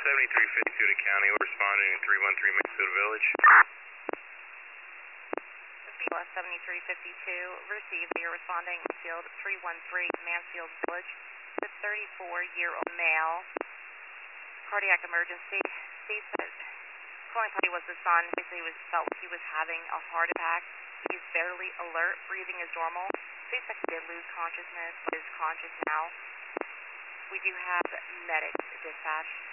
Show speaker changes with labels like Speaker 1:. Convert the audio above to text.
Speaker 1: 7352 to county. We're responding in 313 Mansfield Village.
Speaker 2: 7352, received. You're responding Mansfield 313 Mansfield Village. The 34-year-old male. Cardiac emergency. States that calling party was the son. Basically, felt like he was having a heart attack. He's barely alert. Breathing is normal. States that he did lose consciousness, but is conscious now. We do have medics dispatched.